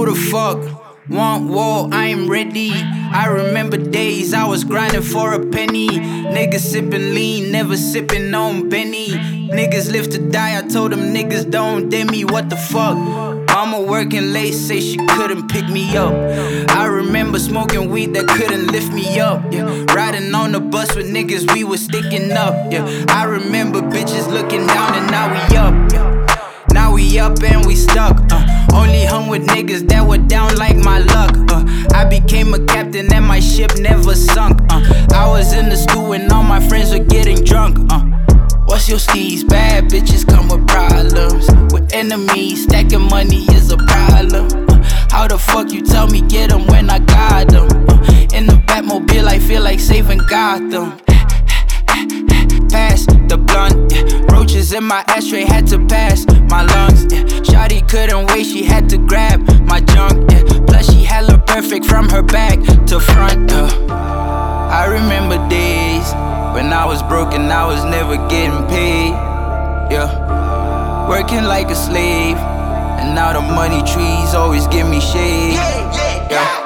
the fuck want war? I am ready. I remember days I was grinding for a penny. Niggas sipping lean, never sipping on Benny. Niggas live to die, I told them niggas don't dare me. What the fuck? Mama working late, say she couldn't pick me up. I remember smoking weed that couldn't lift me up, yeah. Riding on the bus with niggas, we was sticking up, yeah. I remember bitches looking down and now we up, yeah. Now we up and we stuck, only hung with niggas that were down like my luck, I became a captain and my ship never sunk, I was in the stew and all my friends were getting drunk, What's your steez? Bad bitches come with problems. With enemies, stacking money is a problem. How the fuck you tell me get them when I got them? In the Batmobile, I feel like saving Gotham. Pass the blunt, yeah. Roaches in my ashtray, had to pass my lungs, yeah. Shawty couldn't wait, she had to grab my junk, yeah. Plus she hella perfect from her back to front, I remember days when I was broke and I was never getting paid, yeah. Working like a slave, and now the money trees always give me shade, yeah.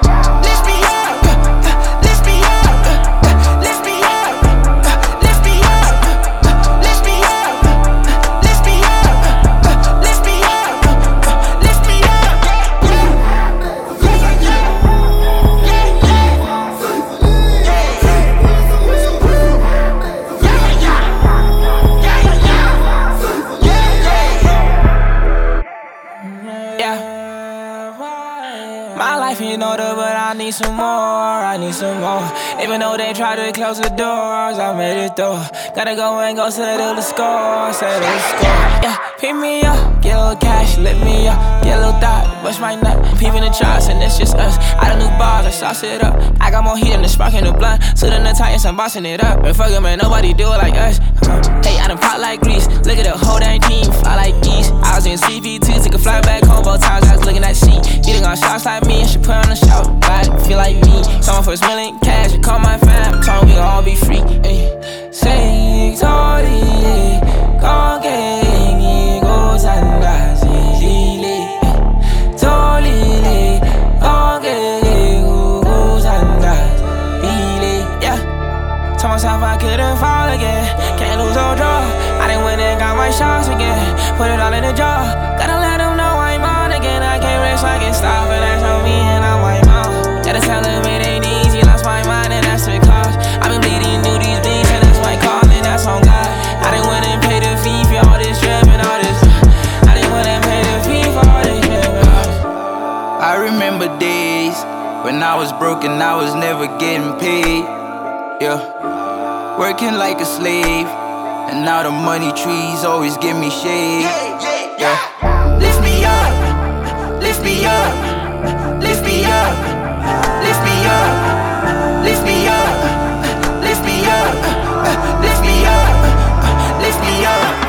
My life ain't order, but I need some more, I need some more. Even though they try to close the doors, I made it through. Gotta go and go settle the score, settle the score. Yeah, pick me up, get a little cash, lift me up, get a little thought, bust my nut. Peeping the charts and it's just us. I done new bars, I sauce it up. I got more heat than the spark in the blunt. Suit in the Titans, I'm bossing it up. And fuck it, man, nobody do it like us. Hey, I done pop like grease. Look at the whole dang team, fly like geese. I was in CP2, took a flight back home both times. I was looking at C. Getting on shots like me, and she put on the shout. Body feel like me. Someone for $1 million cash, call my fam. Told me we gon' all be free. Say, Tori, gon' get me, goes and that's easily. Tori, gon' get me, goes and that's easily. Yeah. Told myself I couldn't fall again. Can't lose no draw. I done went and got my shots again. Put it all in the jar. Gotta let them know I'm on again. I can't rest, I can't stop, and that's on me and I'm white mom. Gotta tell them it ain't easy. Lost my mind and that's the cost. I've been bleeding through these beats and that's my calling. That's on God. I done went and paid the fee for all this drip and all this. I done went and paid the fee for all this drip and all this. I remember days when I was broke and I was never getting paid, yeah. Working like a slave, and now the money trees always give me shade, yeah. Lift me up, lift me up, lift me up, lift me up, lift me up, lift me up, lift me up, lift me up.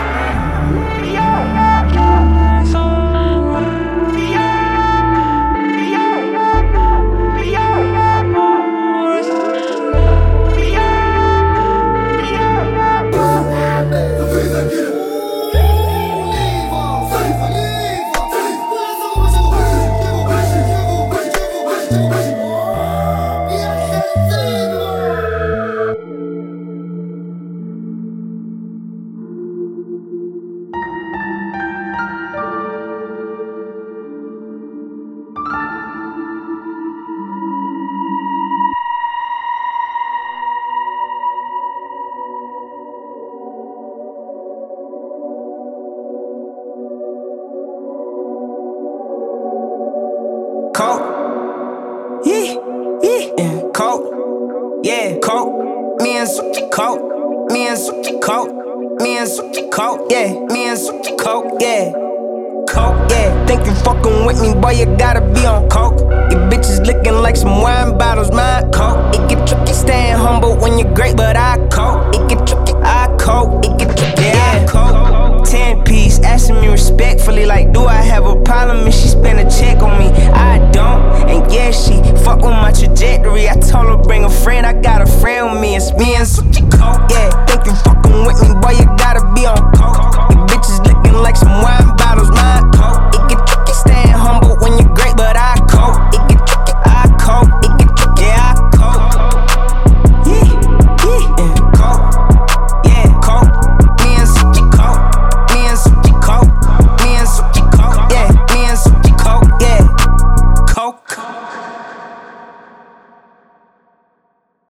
Coke, yeah, coke, yeah, coke. Me and Suki coke, me and Suki coke, me and Suki coke, yeah, me and Suki coke, yeah, coke, yeah. Think you fucking with me, boy? You gotta be on coke. Your bitches looking like some wine bottles, my coke. It get tricky, staying humble when you're great, but I coke. It get tricky, I coke. It get tricky, yeah, I coke. 10-piece, asking me respectfully, like, do I have a problem if she spend a check on me? I don't, and yeah, she fuck with my trajectory. I told her bring a friend, I got a friend with me. It's me and Suki coke, yeah. Think you fucking with me, boy? You gotta be on coke.